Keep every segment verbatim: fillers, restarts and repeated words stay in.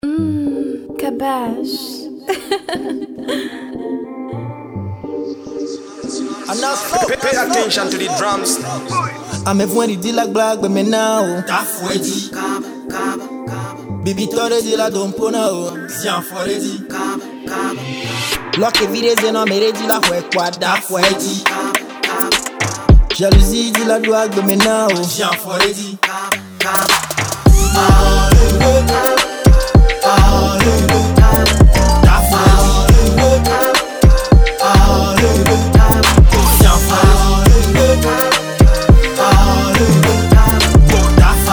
Mmm, cabache. I'm not slow. Pay, pay attention to the drums. I'm a funny deal like black, but me now. Taf wedi, Bibi tore di la dompona o. sian foredi, Lock vide zeno mere di la hwe kwada. taf wedi, Jalousie di la douag, but me now. sian foredi, taf wedi, sian foredi, taf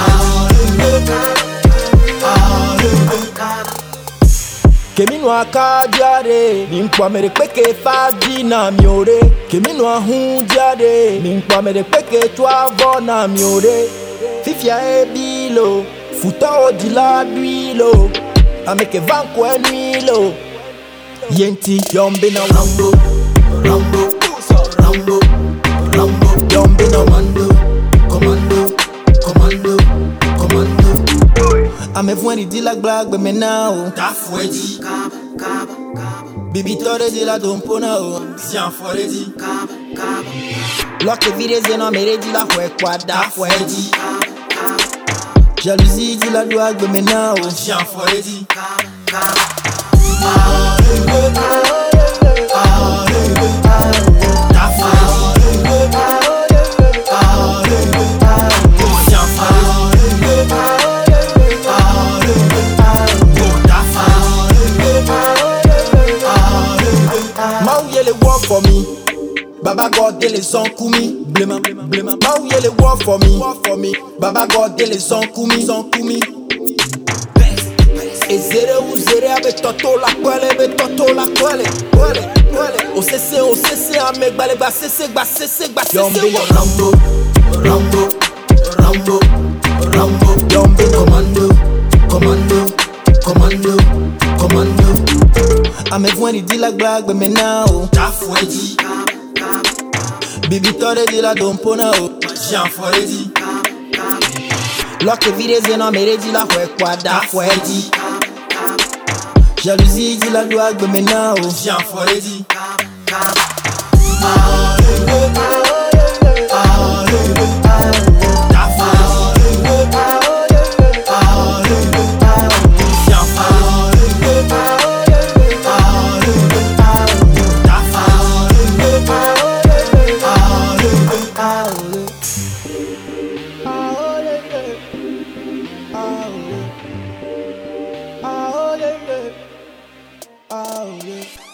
Kemi no akadiare, ninkwa mere kweke fabi na miore. Kemi no ahundiare, ninkwa mere kweke tuavo na miore. Fifia e bilo, futa o di la duilo. Ameke vanko e nuilo. Yenti yombe na Rambo, Rambo, Rambo, Rambo, yombe na commando, commando, commando, commando, I'm a funny deal like black, but me now. taf wedi, Bibi tore di la dompona o. sian foredi, Lock vide zeno mere di la hwe kwada. taf wedi, Jalousie di la douag, but me now. sian foredi, taf wedi, sian foredi, taf Mau yele work for me. Baba God dele son kumi. Blema, blema. Mau yele work for me. Work for me. Baba God dele son kumi. Son kumi. Ezere uzere abe toto la kwele, be toto la kwele, kwele, kwele. O sese, o sese, ame gbale gba sese, gba sese, gba sese. Yombe yo Rambo, Rambo, Rambo, Rambo, yombe no commando, commando, commando, commando, I'm a funny deal like black, but me now. taf wedi, Bibi tore di la dompona o. sian foredi, Lock vide zeno mere di la hwe kwada. taf wedi, Jalousie di la douag, but me now. sian foredi, taf wedi, sian foredi, taf Ah, yeah.